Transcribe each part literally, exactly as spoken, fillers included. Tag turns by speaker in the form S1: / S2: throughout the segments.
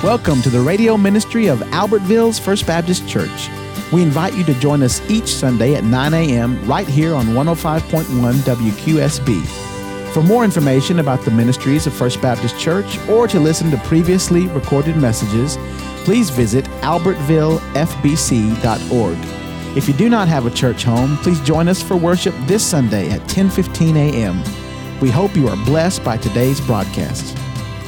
S1: Welcome to the radio ministry of Albertville's First Baptist Church. We invite you to join us each Sunday at nine a.m. right here on one oh five point one W Q S B. For more information about the ministries of First Baptist Church or to listen to previously recorded messages, please visit albertville f b c dot org. If you do not have a church home, please join us for worship this Sunday at ten fifteen a.m. We hope you are blessed by today's broadcast.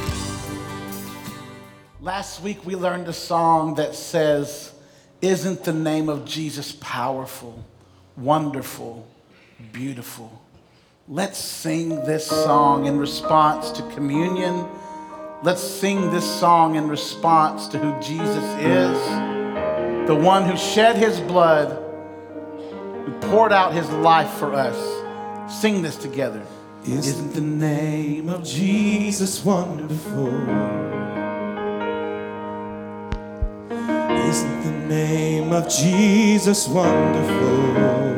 S2: Last week we learned a song that says, "Isn't the name of Jesus powerful, wonderful, beautiful?" Let's sing this song in response to communion. Let's sing this song in response to who Jesus is, the one who shed his blood, who poured out his life for us. Sing this together.
S3: Isn't the name of Jesus wonderful? Isn't the name of Jesus wonderful?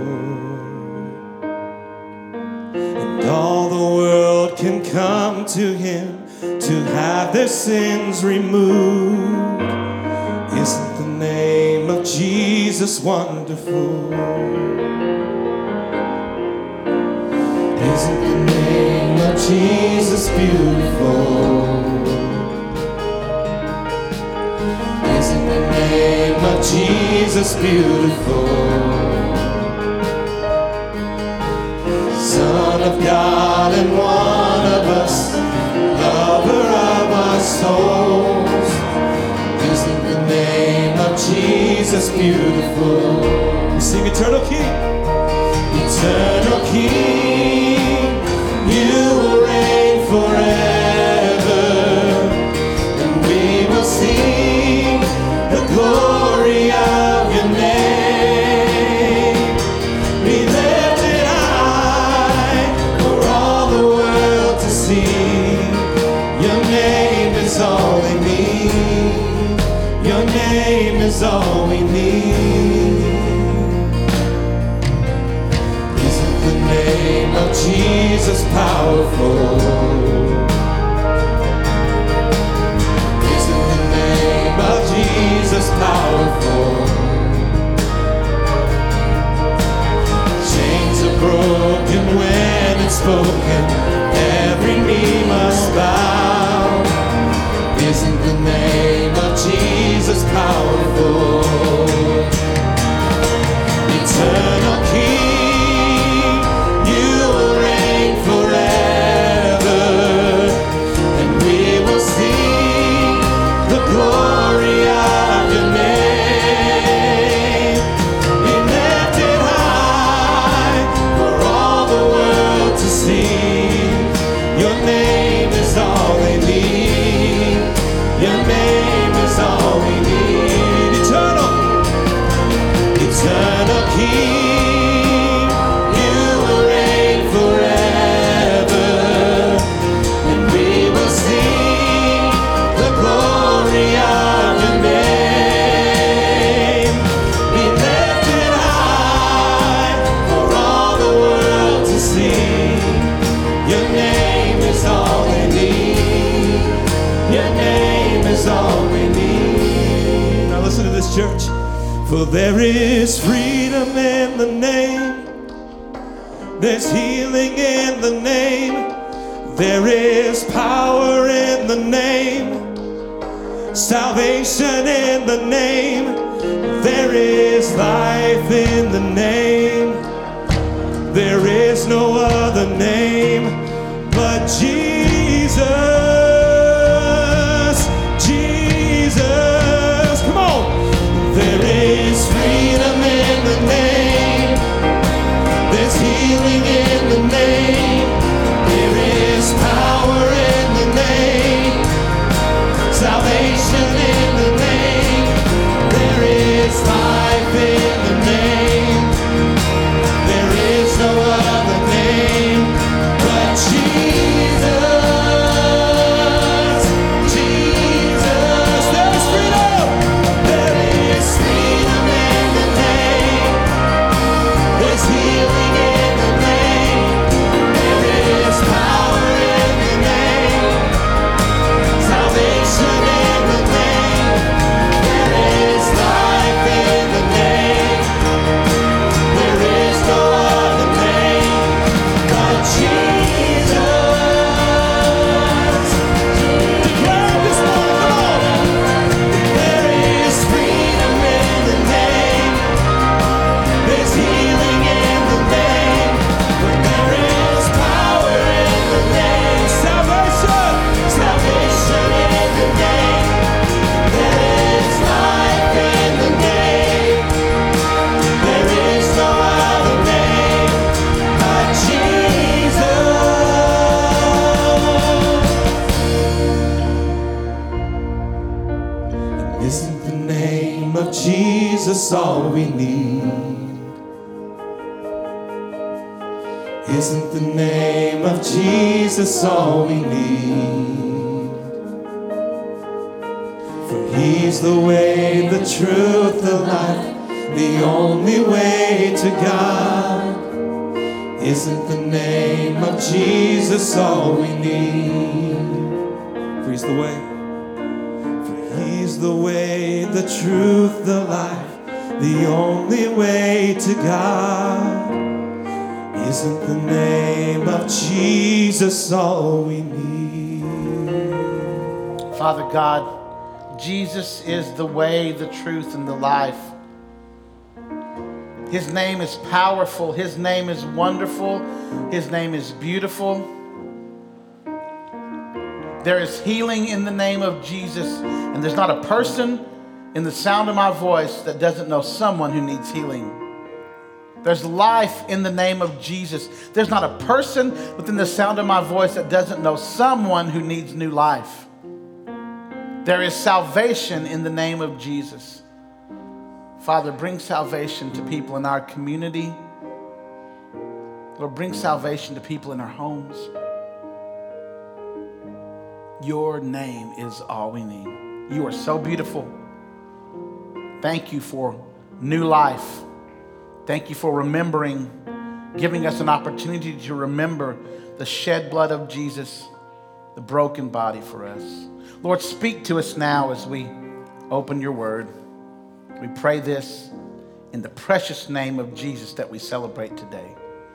S3: And all the world can come to him to have their sins removed. Isn't the name of Jesus wonderful? Isn't the name of Jesus beautiful? Isn't the name of Jesus beautiful? Son of God and one of us, lover of our souls. Isn't the name of Jesus beautiful? We sing Eternal King. Eternal King, you will reign forever, and we will sing the glory of your name. Be lifted high for all the world to see. Your name is all we need. Your name is all we need. Isn't the name of Jesus powerful? Jesus powerful. Chains are broken when it's spoken. Every knee must bow. Isn't the name of Jesus powerful? Eternal King, you will reign forever, and we will sing the glory of your name. Be lifted high for all the world to see. Your name is all we need. Your name is all we need. Eternal, eternal King, you will reign forever, and we will sing the glory of your name. Be lifted high for all the world to see. Your name is all we need. Your name is all we need. Now listen to this, church. For there is freedom in the name. There's healing in the name. There is power in the name. Salvation in the name. There is life in the name. There is no other name but Jesus. Jesus. Come on. There is freedom in the name. There's healing in the name. There is power in the name. Salvation in the name. There is life in the name. There is no other name but Jesus. Isn't the name of Jesus all we need? For he's the way, the truth, the life, the only way to God. Isn't the name of Jesus all we need? For he's the way. For he's the way, the truth, the life, the only way to God. Isn't the name of Jesus all we need?
S2: Father God, Jesus is the way, the truth, and the life. His name is powerful. His name is wonderful. His name is beautiful. There is healing in the name of Jesus, and there's not a person in the sound of my voice that doesn't know someone who needs healing. There's life in the name of Jesus. There's not a person within the sound of my voice that doesn't know someone who needs new life. There is salvation in the name of Jesus. Father, bring salvation to people in our community. Lord, bring salvation to people in our homes. Your name is all we need. You are so beautiful. Thank you for new life. Thank you for remembering, giving us an opportunity to remember the shed blood of Jesus, the broken body for us. Lord, speak to us now as we open your word. We pray this in the precious name of Jesus that we celebrate today.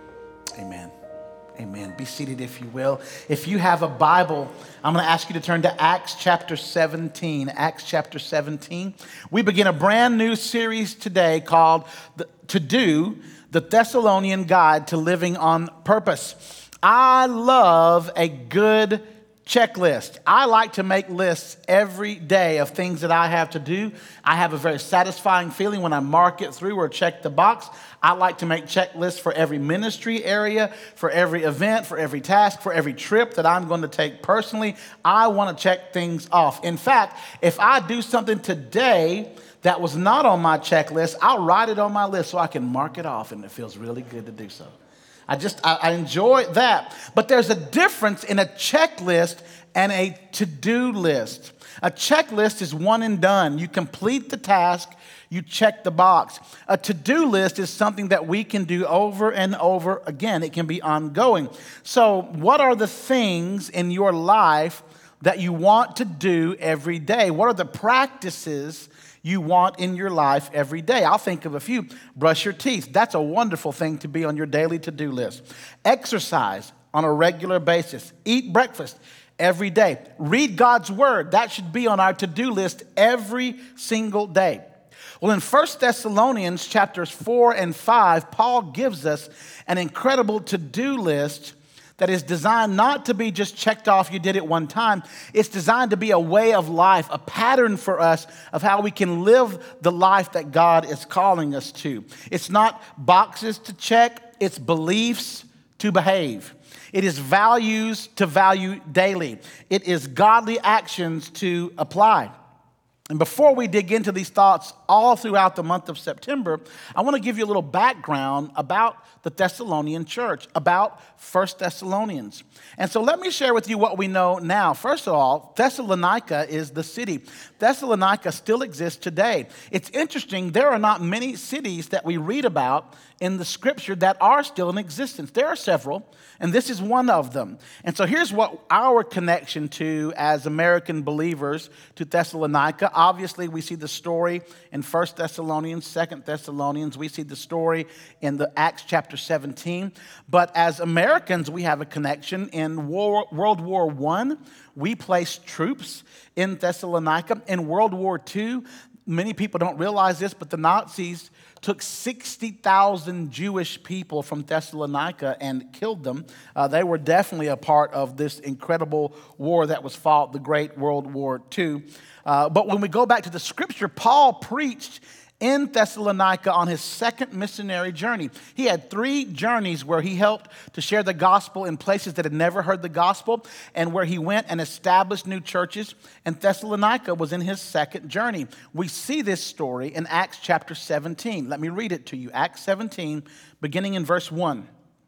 S2: Amen. Amen. Be seated if you will. If you have a Bible, I'm going to ask you to turn to Acts chapter seventeen. Acts chapter seventeen. We begin a brand new series today called the, To Do, the Thessalonian Guide to Living on Purpose. I love a good checklist. I like to make lists every day of things that I have to do. I have a very satisfying feeling when I mark it through or check the box. I like to make checklists for every ministry area, for every event, for every task, for every trip that I'm going to take personally. I want to check things off. In fact, if I do something today that was not on my checklist, I'll write it on my list so I can mark it off, and it feels really good to do so. I just, I, I enjoy that. But there's a difference in a checklist and a to-do list. A checklist is one and done. You complete the task, you check the box. A to-do list is something that we can do over and over again. It can be ongoing. So what are the things in your life that you want to do every day? What are the practices you want in your life every day? I'll think of a few. Brush your teeth. That's a wonderful thing to be on your daily to-do list. Exercise on a regular basis. Eat breakfast every day. Read God's word. That should be on our to-do list every single day. Well, in First Thessalonians chapters four and five, Paul gives us an incredible to-do list that is designed not to be just checked off, you did it one time. It's designed to be a way of life, a pattern for us of how we can live the life that God is calling us to. It's not boxes to check, it's beliefs to behave. It is values to value daily. It is godly actions to apply. And before we dig into these thoughts all throughout the month of September, I want to give you a little background about the Thessalonian church, about First Thessalonians. And so let me share with you what we know now. First of all, Thessalonica is the city. Thessalonica still exists today. It's interesting, there are not many cities that we read about in the scripture that are still in existence. There are several, and this is one of them. And so here's what our connection to as American believers to Thessalonica. Obviously, we see the story in First Thessalonians, Second Thessalonians. We see the story in the Acts chapter seventeen. But as Americans, we have a connection. In War, World War One, we placed troops in Thessalonica. In World War Two, many people don't realize this, but the Nazis took sixty thousand Jewish people from Thessalonica and killed them. Uh, they were definitely a part of this incredible war that was fought, the Great World War Two. Uh, but when we go back to the scripture, Paul preached in Thessalonica on his second missionary journey. He had three journeys where he helped to share the gospel in places that had never heard the gospel, and where he went and established new churches, and Thessalonica was in his second journey. We see this story in Acts chapter seventeen. Let me read it to you. Acts seventeen, beginning in verse one.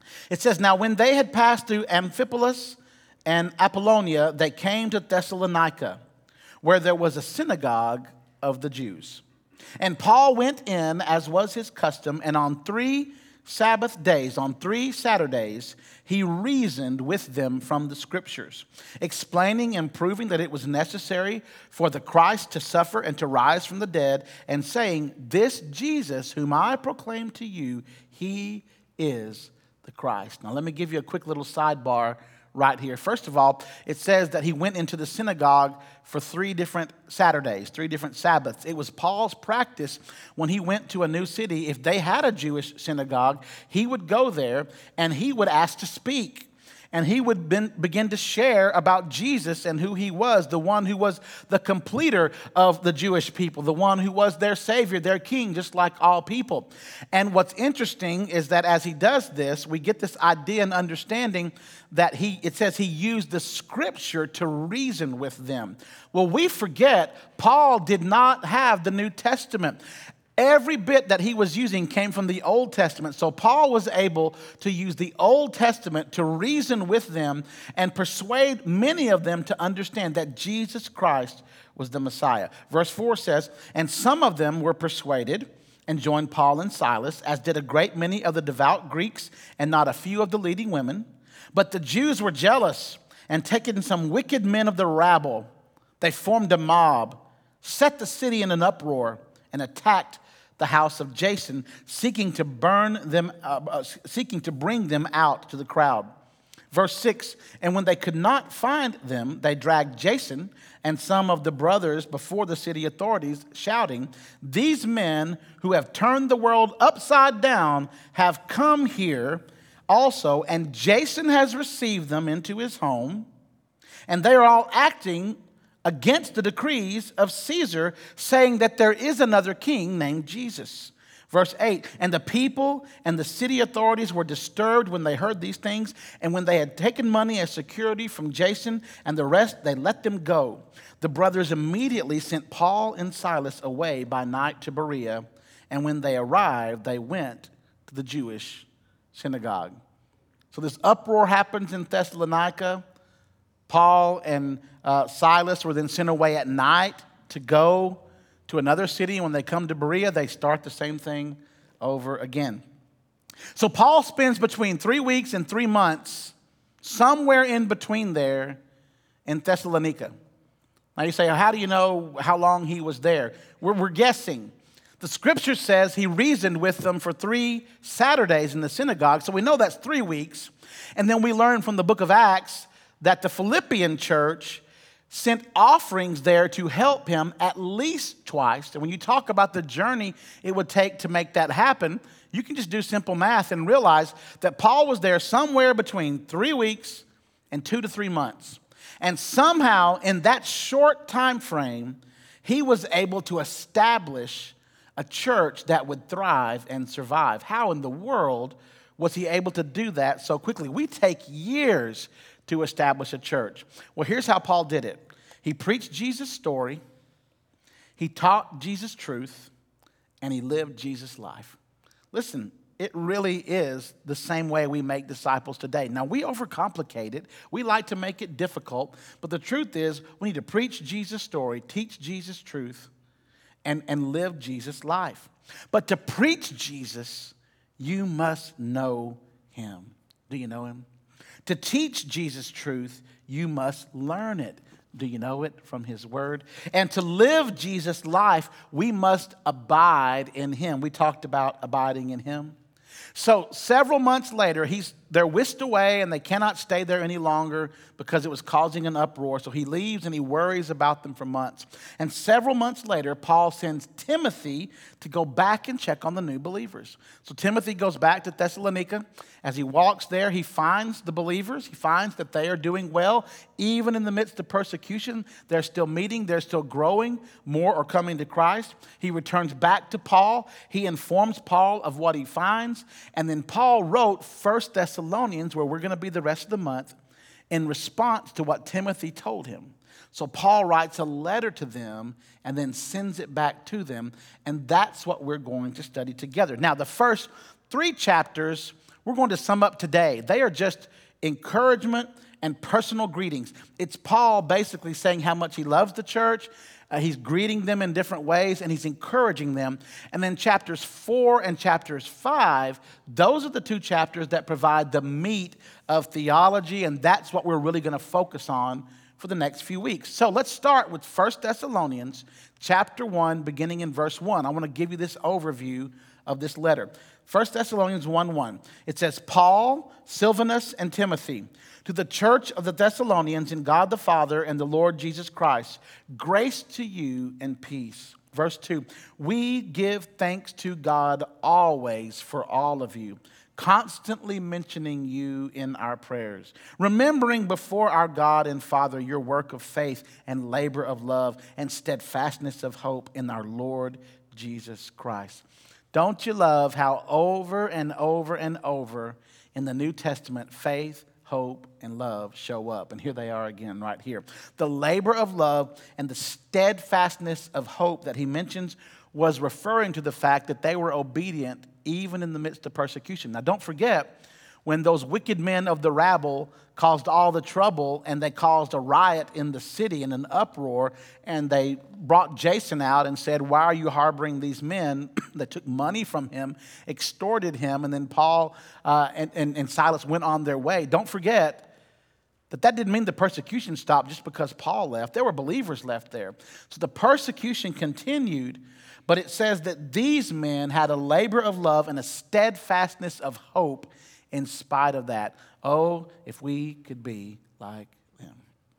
S2: It says, now when they had passed through Amphipolis and Apollonia, they came to Thessalonica, where there was a synagogue of the Jews. And Paul went in, as was his custom, and on three Sabbath days, on three Saturdays, he reasoned with them from the Scriptures, explaining and proving that it was necessary for the Christ to suffer and to rise from the dead, and saying, this Jesus whom I proclaim to you, he is the Christ. Now let me give you a quick little sidebar right here. First of all, it says that he went into the synagogue for three different Saturdays, three different Sabbaths. It was Paul's practice when he went to a new city. If they had a Jewish synagogue, he would go there and he would ask to speak. And he would ben, begin to share about Jesus and who he was, the one who was the completer of the Jewish people, the one who was their Savior, their King, just like all people. And what's interesting is that as he does this, we get this idea and understanding that he, it says he used the Scripture to reason with them. Well, we forget Paul did not have the New Testament. Every bit that he was using came from the Old Testament. So Paul was able to use the Old Testament to reason with them and persuade many of them to understand that Jesus Christ was the Messiah. Verse four says, and some of them were persuaded and joined Paul and Silas, as did a great many of the devout Greeks and not a few of the leading women. But the Jews were jealous, and taking some wicked men of the rabble, they formed a mob, set the city in an uproar, and attacked the house of Jason, seeking to burn them, uh, uh, seeking to bring them out to the crowd. Verse six, and when they could not find them, they dragged Jason and some of the brothers before the city authorities, shouting, these men who have turned the world upside down have come here also, and Jason has received them into his home, and they are all acting against the decrees of Caesar, saying that there is another king named Jesus. Verse eight, and the people and the city authorities were disturbed when they heard these things, and when they had taken money as security from Jason and the rest, they let them go. The brothers immediately sent Paul and Silas away by night to Berea, and when they arrived, they went to the Jewish synagogue. So this uproar happens in Thessalonica. Paul and uh, Silas were then sent away at night to go to another city. And when they come to Berea, they start the same thing over again. So Paul spends between three weeks and three months, somewhere in between there, in Thessalonica. Now you say, how do you know how long he was there? We're, we're guessing. The Scripture says he reasoned with them for three Saturdays in the synagogue. So we know that's three weeks. And then we learn from the book of Acts that the Philippian church sent offerings there to help him at least twice. And when you talk about the journey it would take to make that happen, you can just do simple math and realize that Paul was there somewhere between three weeks and two to three months. And somehow in that short time frame, he was able to establish a church that would thrive and survive. How in the world was he able to do that so quickly? We take years to establish a church. Well, here's how Paul did it. He preached Jesus' story, he taught Jesus' truth, and he lived Jesus' life. Listen, it really is the same way we make disciples today. Now, we overcomplicate it. We like to make it difficult. But the truth is, we need to preach Jesus' story, teach Jesus' truth, and, and live Jesus' life. But to preach Jesus, you must know him. Do you know him? To teach Jesus' truth, you must learn it. Do you know it from his word? And to live Jesus' life, we must abide in him. We talked about abiding in him. So several months later, he's they're whisked away and they cannot stay there any longer because it was causing an uproar. So he leaves and he worries about them for months. And several months later, Paul sends Timothy to go back and check on the new believers. So Timothy goes back to Thessalonica. As he walks there, he finds the believers. He finds that they are doing well. Even in the midst of persecution, they're still meeting. They're still growing. More are coming to Christ. He returns back to Paul. He informs Paul of what he finds. And then Paul wrote First Thessalonians, where we're going to be the rest of the month, in response to what Timothy told him. So Paul writes a letter to them and then sends it back to them. And that's what we're going to study together. Now, the first three chapters we're going to sum up today. They are just encouragement and personal greetings. It's Paul basically saying how much he loves the church. Uh, he's greeting them in different ways, and he's encouraging them. And then chapters four and chapters five, those are the two chapters that provide the meat of theology, and that's what we're really going to focus on for the next few weeks. So let's start with First Thessalonians chapter one, beginning in verse one. I want to give you this overview of this letter. First Thessalonians one one. It says, Paul, Silvanus, and Timothy, to the church of the Thessalonians in God the Father and the Lord Jesus Christ, grace to you and peace. Verse two, we give thanks to God always for all of you, constantly mentioning you in our prayers, remembering before our God and Father your work of faith and labor of love and steadfastness of hope in our Lord Jesus Christ. Don't you love how over and over and over in the New Testament, faith, hope, and love show up? And here they are again right here. The labor of love and the steadfastness of hope that he mentions was referring to the fact that they were obedient even in the midst of persecution. Now, don't forget, when those wicked men of the rabble caused all the trouble and they caused a riot in the city and an uproar, and they brought Jason out and said, why are you harboring these men? They took money from him, extorted him, and then Paul uh, and, and, and Silas went on their way. Don't forget that that didn't mean the persecution stopped just because Paul left. There were believers left there. So the persecution continued, but it says that these men had a labor of love and a steadfastness of hope in spite of that. Oh, if we could be like them.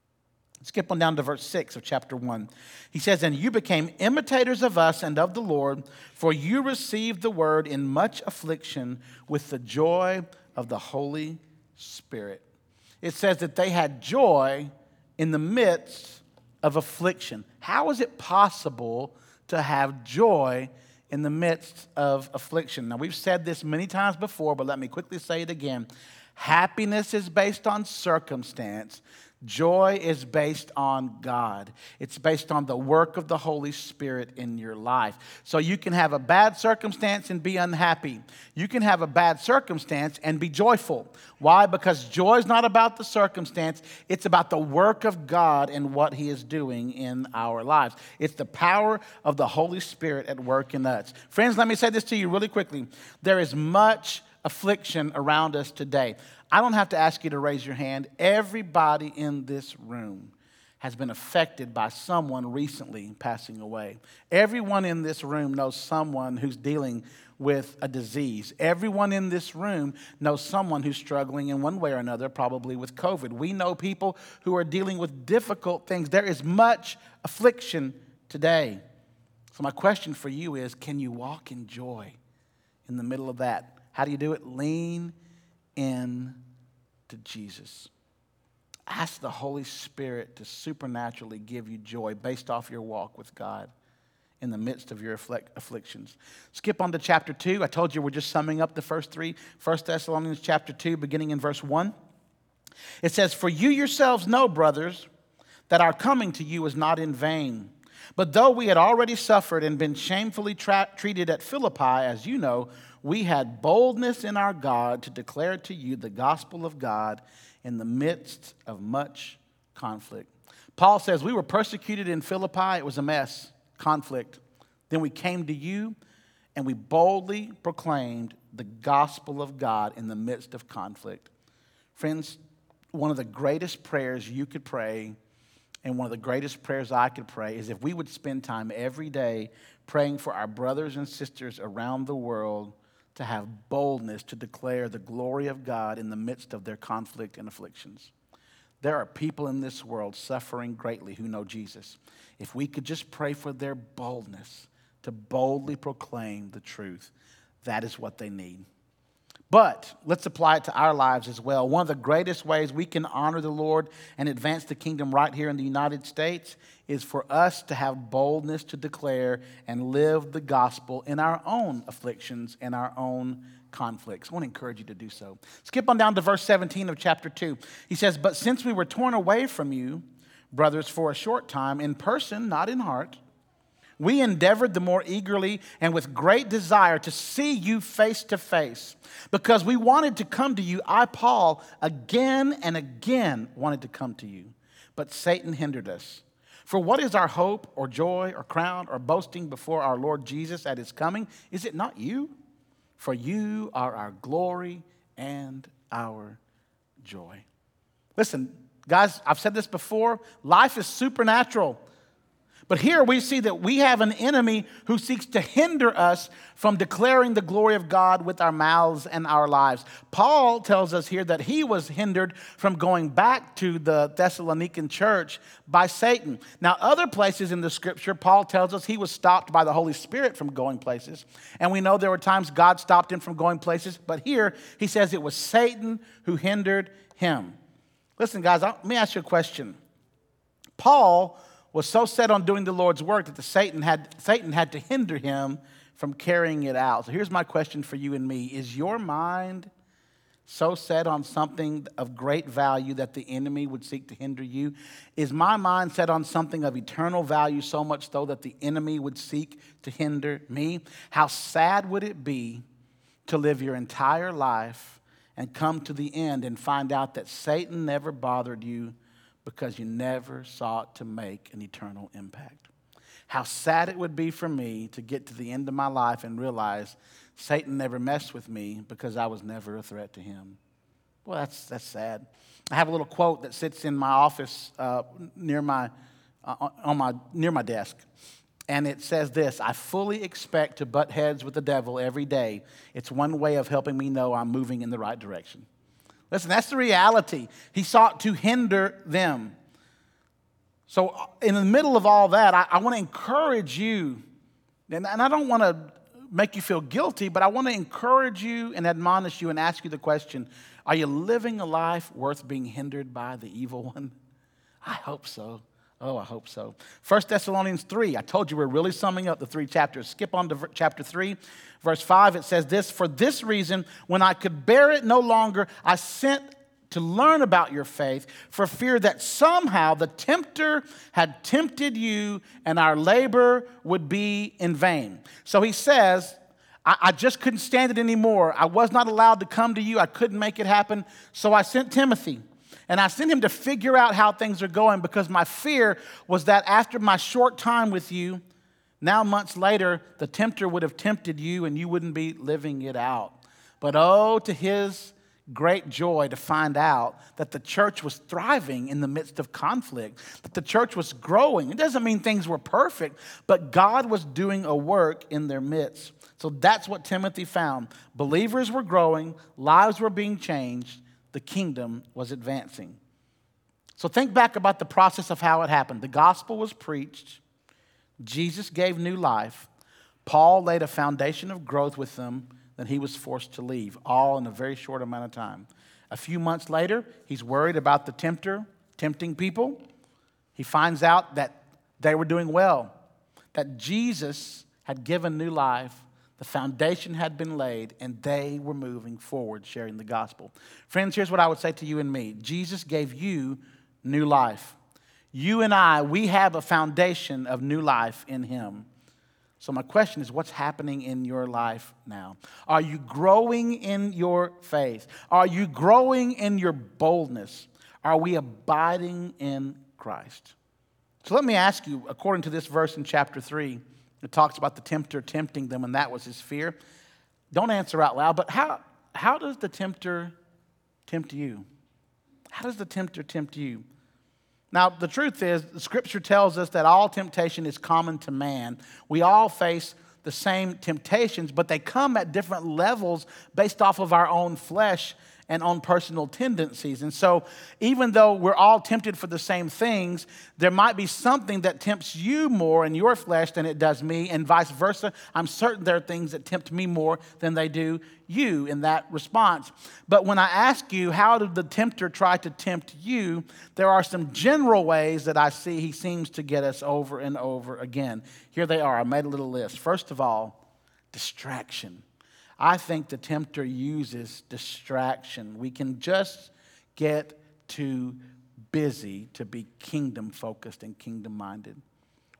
S2: Skip on down to verse six of chapter one. He says, and you became imitators of us and of the Lord, for you received the word in much affliction with the joy of the Holy Spirit. It says that they had joy in the midst of affliction. How is it possible to have joy in the midst of affliction? Now, we've said this many times before, but let me quickly say it again. Happiness is based on circumstance. Joy is based on God. It's based on the work of the Holy Spirit in your life. So you can have a bad circumstance and be unhappy. You can have a bad circumstance and be joyful. Why? Because joy is not about the circumstance. It's about the work of God and what He is doing in our lives. It's the power of the Holy Spirit at work in us. Friends, let me say this to you really quickly. There is much affliction around us today. I don't have to ask you to raise your hand. Everybody in this room has been affected by someone recently passing away. Everyone in this room knows someone who's dealing with a disease. Everyone in this room knows someone who's struggling in one way or another, probably with COVID. We know people who are dealing with difficult things. There is much affliction today. So my question for you is, can you walk in joy in the middle of that? How do you do it? Lean in to Jesus. Ask the Holy Spirit to supernaturally give you joy based off your walk with God in the midst of your afflictions. Skip on to chapter two. I told you we're just summing up the first three. First Thessalonians chapter two, beginning in verse one. It says, for you yourselves know, brothers, that our coming to you is not in vain. But though we had already suffered and been shamefully tra- treated at Philippi, as you know, we had boldness in our God to declare to you the gospel of God in the midst of much conflict. Paul says we were persecuted in Philippi. It was a mess, conflict. Then we came to you and we boldly proclaimed the gospel of God in the midst of conflict. Friends, one of the greatest prayers you could pray and one of the greatest prayers I could pray is if we would spend time every day praying for our brothers and sisters around the world to have boldness to declare the glory of God in the midst of their conflict and afflictions. There are people in this world suffering greatly who know Jesus. If we could just pray for their boldness to boldly proclaim the truth, that is what they need. But let's apply it to our lives as well. One of the greatest ways we can honor the Lord and advance the kingdom right here in the United States is for us to have boldness to declare and live the gospel in our own afflictions and our own conflicts. I want to encourage you to do so. Skip on down to verse seventeen of chapter two. He says, but since we were torn away from you, brothers, for a short time, in person, not in heart, we endeavored the more eagerly and with great desire to see you face to face, because we wanted to come to you. I, Paul, again and again wanted to come to you, but Satan hindered us. For what is our hope or joy or crown or boasting before our Lord Jesus at his coming? Is it not you? For you are our glory and our joy. Listen, guys, I've said this before. Life is supernatural. But here we see that we have an enemy who seeks to hinder us from declaring the glory of God with our mouths and our lives. Paul tells us here that he was hindered from going back to the Thessalonican church by Satan. Now, other places in the scripture, Paul tells us he was stopped by the Holy Spirit from going places. And we know there were times God stopped him from going places. But here he says it was Satan who hindered him. Listen, guys, let me ask you a question. Paul was so set on doing the Lord's work that the Satan had, Satan had to hinder him from carrying it out. So here's my question for you and me. Is your mind so set on something of great value that the enemy would seek to hinder you? Is my mind set on something of eternal value so much so that the enemy would seek to hinder me? How sad would it be to live your entire life and come to the end and find out that Satan never bothered you because you never sought to make an eternal impact? How sad it would be for me to get to the end of my life and realize Satan never messed with me because I was never a threat to him. Well, that's that's sad. I have a little quote that sits in my office uh, near my uh, on my near my desk, and it says this: "I fully expect to butt heads with the devil every day. It's one way of helping me know I'm moving in the right direction." Listen, that's the reality. He sought to hinder them. So in the middle of all that, I, I want to encourage you, and, and I don't want to make you feel guilty, but I want to encourage you and admonish you and ask you the question, are you living a life worth being hindered by the evil one? I hope so. Oh, I hope so. First Thessalonians three, I told you we're really summing up the three chapters. Skip on to chapter three, verse five. It says this: "For this reason, when I could bear it no longer, I sent to learn about your faith, for fear that somehow the tempter had tempted you and our labor would be in vain." So he says, I, I just couldn't stand it anymore. I was not allowed to come to you. I couldn't make it happen. So I sent Timothy. And I sent him to figure out how things are going, because my fear was that after my short time with you, now months later, the tempter would have tempted you and you wouldn't be living it out. But oh, to his great joy to find out that the church was thriving in the midst of conflict, that the church was growing. It doesn't mean things were perfect, but God was doing a work in their midst. So that's what Timothy found. Believers were growing, lives were being changed, the kingdom was advancing. So think back about the process of how it happened. The gospel was preached. Jesus gave new life. Paul laid a foundation of growth with them. Then he was forced to leave, all in a very short amount of time. A few months later, he's worried about the tempter tempting people. He finds out that they were doing well, that Jesus had given new life. The foundation had been laid, and they were moving forward, sharing the gospel. Friends, here's what I would say to you and me. Jesus gave you new life. You and I, we have a foundation of new life in him. So my question is, what's happening in your life now? Are you growing in your faith? Are you growing in your boldness? Are we abiding in Christ? So let me ask you, according to this verse in chapter three, it talks about the tempter tempting them, and that was his fear. Don't answer out loud, but how, how does the tempter tempt you? How does the tempter tempt you? Now, the truth is, the scripture tells us that all temptation is common to man. We all face the same temptations, but they come at different levels based off of our own flesh and on personal tendencies. And so even though we're all tempted for the same things, there might be something that tempts you more in your flesh than it does me, and vice versa. I'm certain there are things that tempt me more than they do you in that response. But when I ask you, how did the tempter try to tempt you, there are some general ways that I see he seems to get us over and over again. Here they are. I made a little list. First of all, distraction. I think the tempter uses distraction. We can just get too busy to be kingdom-focused and kingdom-minded.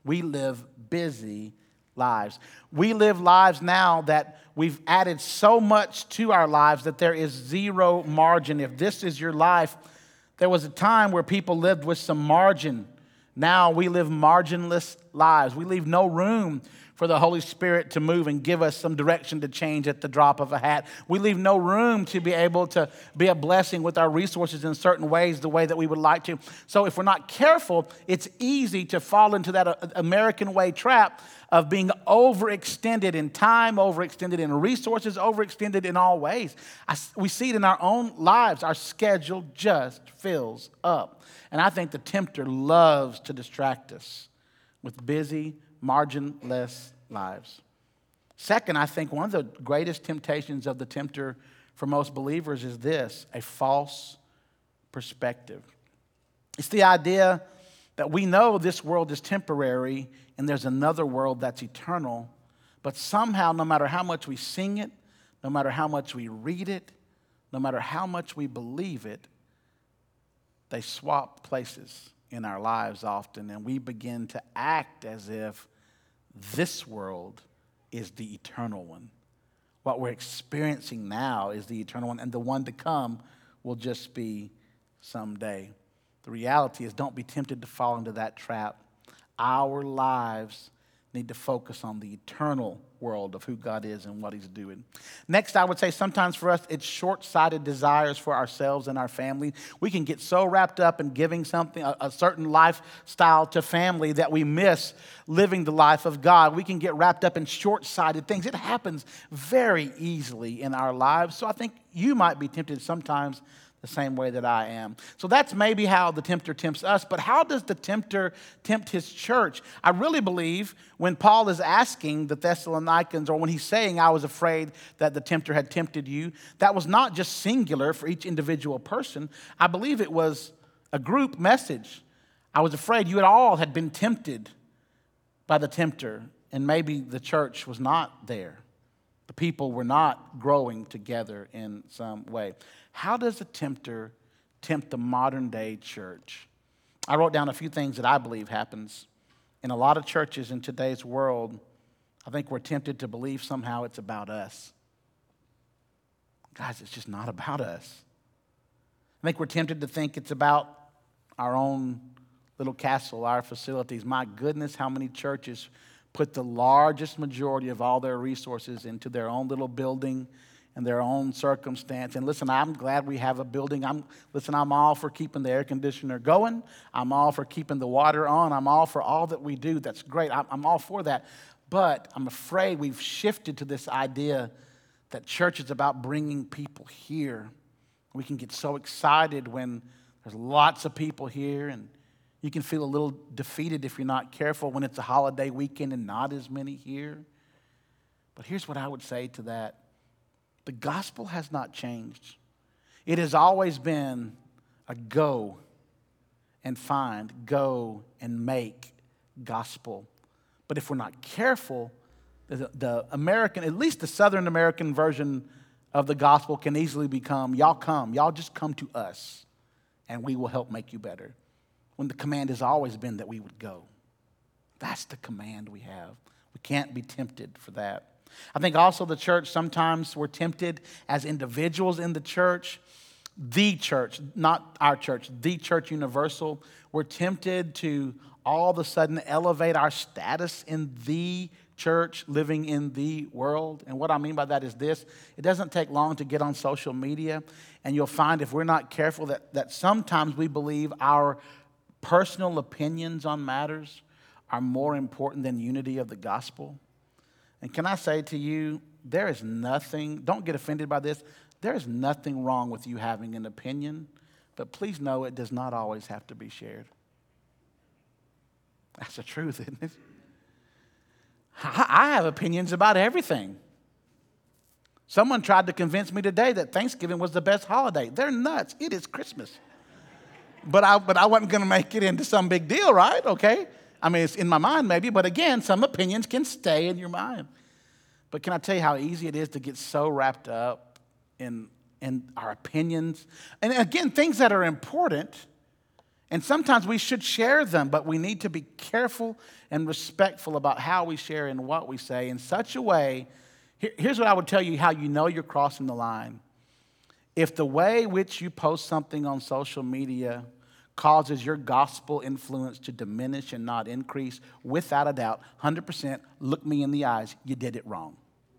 S2: We live busy lives. We live lives now that we've added so much to our lives that there is zero margin. If this is your life, there was a time where people lived with some margin. Now we live marginless lives. We leave no room for the Holy Spirit to move and give us some direction to change at the drop of a hat. We leave no room to be able to be a blessing with our resources in certain ways, the way that we would like to. So if we're not careful, it's easy to fall into that American way trap of being overextended in time, overextended in resources, overextended in all ways. I, we see it in our own lives. Our schedule just fills up. And I think the tempter loves to distract us with busy, marginless lives. Second, I think one of the greatest temptations of the tempter for most believers is this: a false perspective. It's the idea that we know this world is temporary and there's another world that's eternal, but somehow, no matter how much we sing it, no matter how much we read it, no matter how much we believe it, they swap places in our lives often, and we begin to act as if this world is the eternal one. What we're experiencing now is the eternal one, and the one to come will just be someday. The reality is, don't be tempted to fall into that trap. Our lives need to focus on the eternal world of who God is and what he's doing. Next, I would say sometimes for us, it's short-sighted desires for ourselves and our family. We can get so wrapped up in giving something, a, a certain lifestyle to family, that we miss living the life of God. We can get wrapped up in short-sighted things. It happens very easily in our lives. So I think you might be tempted sometimes the same way that I am. So that's maybe how the tempter tempts us. But how does the tempter tempt his church? I really believe when Paul is asking the Thessalonians, or when he's saying, I was afraid that the tempter had tempted you, that was not just singular for each individual person. I believe it was a group message. I was afraid you all had been tempted by the tempter, and maybe the church was not there. The people were not growing together in some way. How does a tempter tempt the modern day church? I wrote down a few things that I believe happens. In a lot of churches in today's world, I think we're tempted to believe somehow it's about us. Guys, it's just not about us. I think we're tempted to think it's about our own little castle, our facilities. My goodness, how many churches put the largest majority of all their resources into their own little building and their own circumstance. And listen, I'm glad we have a building. I'm listen, I'm all for keeping the air conditioner going. I'm all for keeping the water on. I'm all for all that we do. That's great. I'm, I'm all for that. But I'm afraid we've shifted to this idea that church is about bringing people here. We can get so excited when there's lots of people here, and you can feel a little defeated if you're not careful when it's a holiday weekend and not as many here. But here's what I would say to that. The gospel has not changed. It has always been a go and find, go and make gospel. But if we're not careful, the, the American, at least the Southern American version of the gospel can easily become, y'all come, y'all just come to us and we will help make you better. When the command has always been that we would go. That's the command we have. We can't be tempted for that. I think also the church, sometimes we're tempted as individuals in the church, the church, not our church, the church universal. We're tempted to all of a sudden elevate our status in the church, living in the world. And what I mean by that is this: it doesn't take long to get on social media, and you'll find if we're not careful that, that sometimes we believe our personal opinions on matters are more important than unity of the gospel. And can I say to you, there is nothing, don't get offended by this, there is nothing wrong with you having an opinion, but please know it does not always have to be shared. That's the truth, isn't it? I have opinions about everything. Someone tried to convince me today that Thanksgiving was the best holiday. They're nuts. It is Christmas. But I, but I wasn't going to make it into some big deal, right? Okay. I mean, it's in my mind maybe, but again, some opinions can stay in your mind. But can I tell you how easy it is to get so wrapped up in, in our opinions? And again, things that are important And sometimes we should share them, but we need to be careful and respectful about how we share and what we say in such a way. Here, here's what I would tell you how you know you're crossing the line. If the way which you post something on social media causes your gospel influence to diminish and not increase, without a doubt, one hundred percent, look me in the eyes, you did it wrong.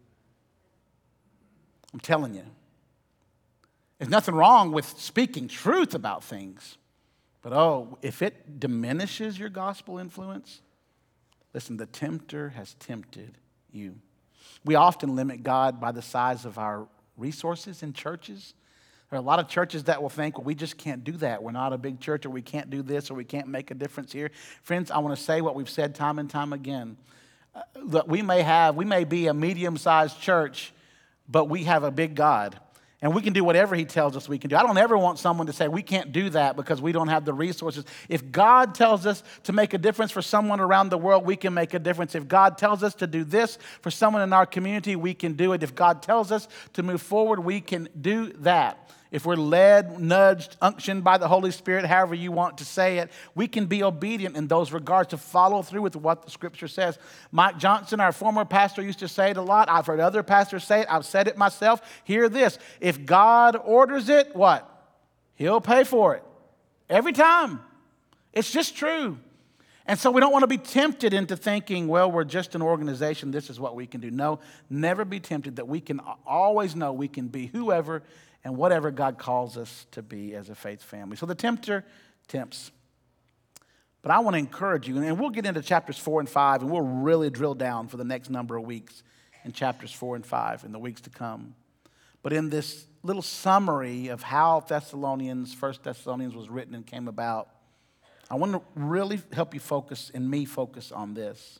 S2: I'm telling you. There's nothing wrong with speaking truth about things. But oh, if it diminishes your gospel influence, listen, the tempter has tempted you. We often limit God by the size of our resources in churches. There are a lot of churches that will think, well, we just can't do that. We're not a big church, or we can't do this, or we can't make a difference here. Friends, I want to say what we've said time and time again. Uh, that we may have, we may be a medium-sized church, but we have a big God. And we can do whatever he tells us we can do. I don't ever want someone to say we can't do that because we don't have the resources. If God tells us to make a difference for someone around the world, we can make a difference. If God tells us to do this for someone in our community, we can do it. If God tells us to move forward, we can do that. If we're led, nudged, unctioned by the Holy Spirit, however you want to say it, we can be obedient in those regards to follow through with what the Scripture says. Mike Johnson, our former pastor, used to say it a lot. I've heard other pastors say it. I've said it myself. Hear this. If God orders it, what? He'll pay for it. Every time. It's just true. And so we don't want to be tempted into thinking, well, we're just an organization. This is what we can do. No, never be tempted that we can always know we can be whoever and whatever God calls us to be as a faith family. So the tempter tempts. But I want to encourage you, and we'll get into chapters four and five, and we'll really drill down for the next number of weeks in chapters four and five in the weeks to come. But in this little summary of how Thessalonians, First Thessalonians was written and came about, I want to really help you focus, and me focus on this.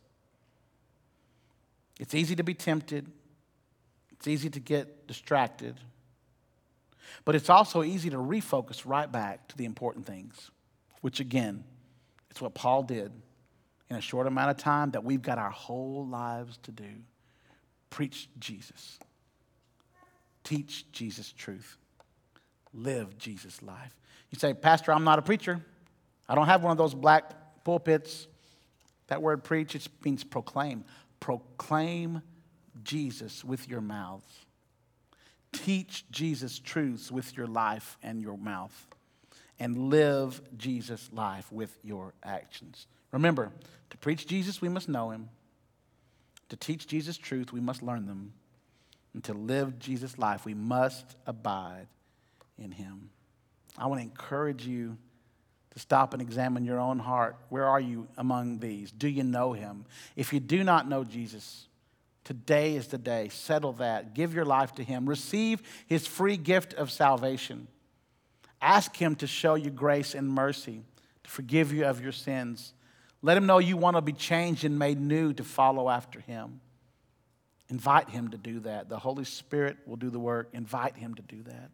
S2: It's easy to be tempted. It's easy to get distracted. But it's also easy to refocus right back to the important things, which again, it's what Paul did in a short amount of time that we've got our whole lives to do. Preach Jesus. Teach Jesus truth. Live Jesus' life. You say, Pastor, I'm not a preacher. I don't have one of those black pulpits. That word preach, it means proclaim. Proclaim Jesus with your mouths. Teach Jesus truths with your life and your mouth. And live Jesus' life with your actions. Remember, to preach Jesus, we must know him. To teach Jesus truth, we must learn them. And to live Jesus' life, we must abide in him. I want to encourage you to stop and examine your own heart. Where are you among these? Do you know him? If you do not know Jesus, today is the day. Settle that. Give your life to him. Receive his free gift of salvation. Ask him to show you grace and mercy, to forgive you of your sins. Let him know you want to be changed and made new to follow after him. Invite him to do that. The Holy Spirit will do the work. Invite him to do that.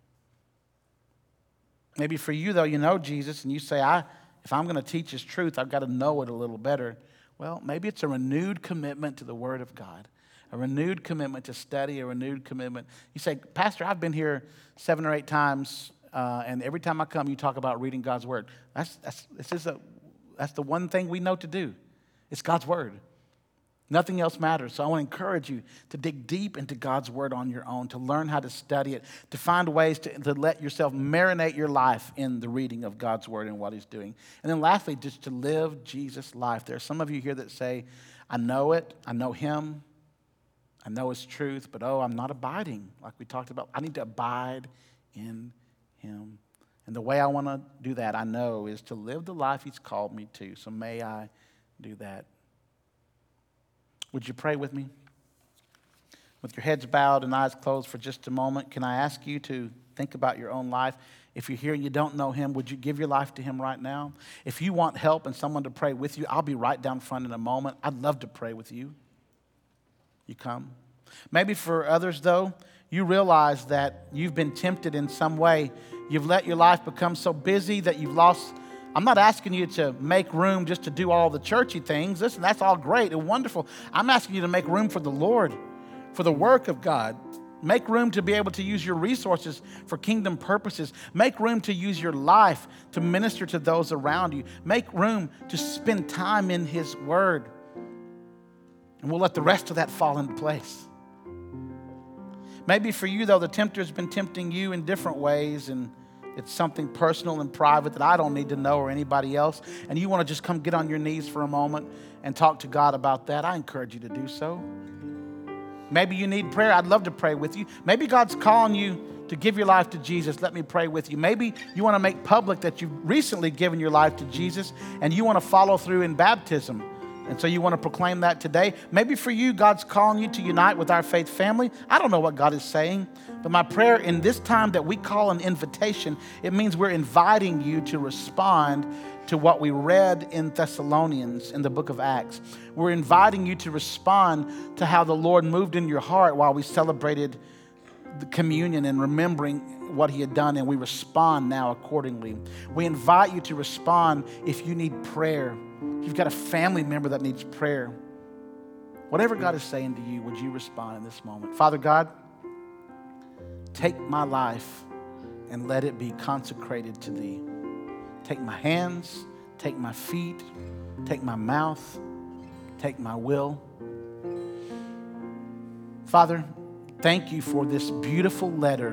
S2: Maybe for you, though, you know Jesus, and you say, I, if I'm going to teach his truth, I've got to know it a little better. Well, maybe it's a renewed commitment to the Word of God. A renewed commitment to study, a renewed commitment. You say, Pastor, I've been here seven or eight times, uh, and every time I come, you talk about reading God's Word. That's, that's, this is a, that's the one thing we know to do. It's God's Word. Nothing else matters. So I want to encourage you to dig deep into God's Word on your own, to learn how to study it, to find ways to, to let yourself marinate your life in the reading of God's Word and what he's doing. And then lastly, just to live Jesus' life. There are some of you here that say, I know it, I know him, I know his truth, but oh, I'm not abiding like we talked about. I need to abide in him. And the way I want to do that, I know, is to live the life he's called me to. So may I do that. Would you pray with me? With your heads bowed and eyes closed for just a moment, can I ask you to think about your own life? If you're here and you don't know him, would you give your life to him right now? If you want help and someone to pray with you, I'll be right down front in a moment. I'd love to pray with you. You come. Maybe for others, though, you realize that you've been tempted in some way. You've let your life become so busy that you've lost. I'm not asking you to make room just to do all the churchy things. Listen, that's all great and wonderful. I'm asking you to make room for the Lord, for the work of God. Make room to be able to use your resources for kingdom purposes. Make room to use your life to minister to those around you. Make room to spend time in His Word. And we'll let the rest of that fall into place. Maybe for you, though, the tempter has been tempting you in different ways, and it's something personal and private that I don't need to know or anybody else, and you want to just come get on your knees for a moment and talk to God about that. I encourage you to do so. Maybe you need prayer. I'd love to pray with you. Maybe God's calling you to give your life to Jesus. Let me pray with you. Maybe you want to make public that you've recently given your life to Jesus and you want to follow through in baptism. And so you want to proclaim that today. Maybe for you, God's calling you to unite with our faith family. I don't know what God is saying, but my prayer in this time that we call an invitation, it means we're inviting you to respond to what we read in Thessalonians in the book of Acts. We're inviting you to respond to how the Lord moved in your heart while we celebrated the communion and remembering what He had done, and we respond now accordingly. We invite you to respond if you need prayer. If you've got a family member that needs prayer, whatever God is saying to you, would you respond in this moment? Father God, take my life and let it be consecrated to Thee. Take my hands, take my feet, take my mouth, take my will. Father, thank You for this beautiful letter,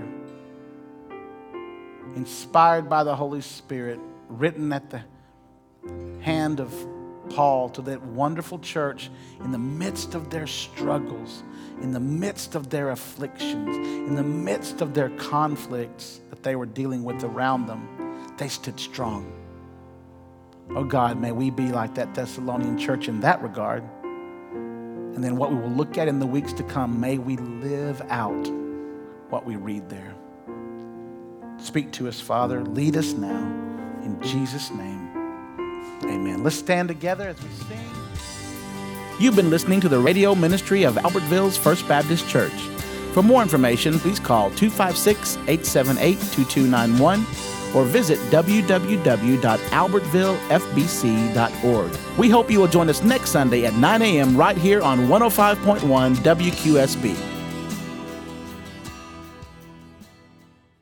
S2: inspired by the Holy Spirit, written at the hand of Paul to that wonderful church in the midst of their struggles, in the midst of their afflictions, in the midst of their conflicts that they were dealing with around them. They stood strong. Oh God, may we be like that Thessalonian church in that regard. And then what we will look at in the weeks to come, may we live out what we read there. Speak to us, Father. Lead us now. In Jesus' name, amen. Let's stand together as we sing. You've been listening to the radio ministry of Albertville's First Baptist Church. For more information, please call two five six, eight seven eight, two two nine one or visit w w w dot albertville f b c dot org. We hope you will join us next Sunday at nine a.m. right here on one oh five point one W Q S B.